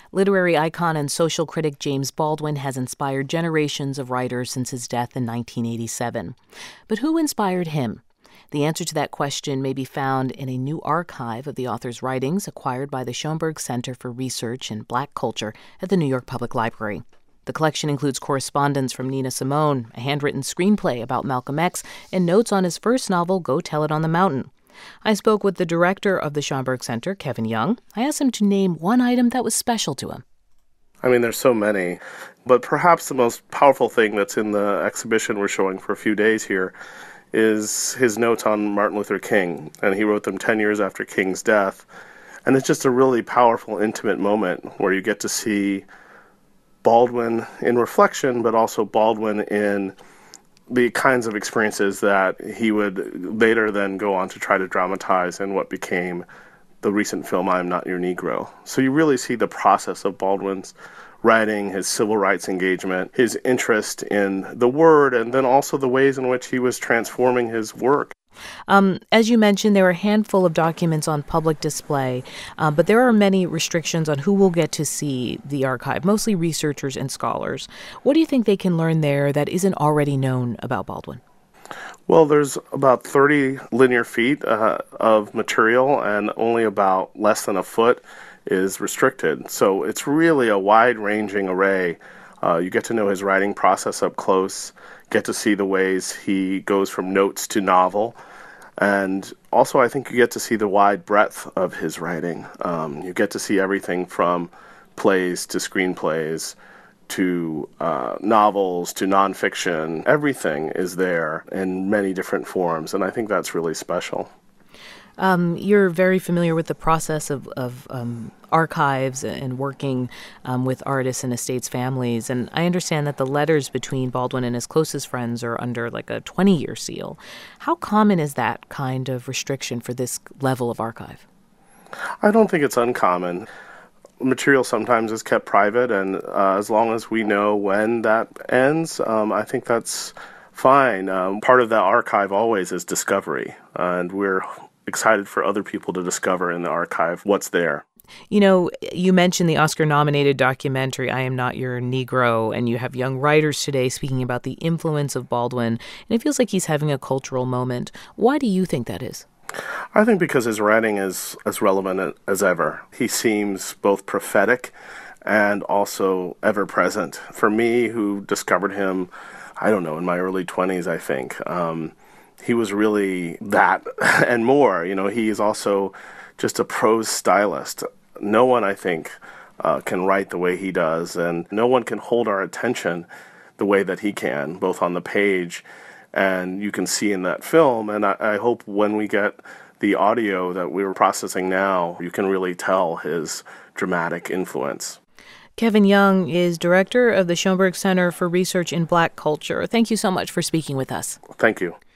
Literary icon and social critic James Baldwin has inspired generations of writers since his death in 1987. But who inspired him? The answer to that question may be found in a new archive of the author's writings acquired by the Schomburg Center for Research in Black Culture at the New York Public Library. The collection includes correspondence from Nina Simone, a handwritten screenplay about Malcolm X, and notes on his first novel, Go Tell It on the Mountain. I spoke with the director of the Schomburg Center, Kevin Young. I asked him to name one item that was special to him. I mean, there's so many, but perhaps the most powerful thing that's in the exhibition we're showing for a few days here is his notes on Martin Luther King, and he wrote them 10 years after King's death. And it's just a really powerful, intimate moment where you get to see Baldwin in reflection, but also Baldwin in the kinds of experiences that he would later then go on to try to dramatize in what became the recent film, I'm Not Your Negro. So you really see the process of Baldwin's writing, his civil rights engagement, his interest in the word, and then also the ways in which he was transforming his work. As you mentioned, there are a handful of documents on public display, but there are many restrictions on who will get to see the archive, mostly researchers and scholars. What do you think they can learn there that isn't already known about Baldwin? Well, there's about 30 linear feet of material, and only about less than a foot is restricted. So it's really a wide-ranging array. You get to know his writing process up close, get to see the ways he goes from notes to novel, and also I think you get to see the wide breadth of his writing. You get to see everything from plays to screenplays to novels to nonfiction. Everything is there in many different forms, and I think that's really special. You're very familiar with the process of archives and working with artists and estates' families, and I understand that the letters between Baldwin and his closest friends are under like a 20-year seal. How common is that kind of restriction for this level of archive? I don't think it's uncommon. Material sometimes is kept private, and as long as we know when that ends, I think that's fine. Part of the archive always is discovery, and we're excited for other people to discover in the archive what's there. You know, you mentioned the Oscar-nominated documentary, I Am Not Your Negro, and you have young writers today speaking about the influence of Baldwin, and it feels like he's having a cultural moment. Why do you think that is? I think because his writing is as relevant as ever. He seems both prophetic and also ever-present. For me, who discovered him, I don't know, in my early 20s, I think, he was really that and more. You know, he is also just a prose stylist. No one, I think, can write the way he does, and no one can hold our attention the way that he can, both on the page and you can see in that film. And I hope when we get the audio that we're processing now, you can really tell his dramatic influence. Kevin Young is director of the Schomburg Center for Research in Black Culture. Thank you so much for speaking with us. Thank you.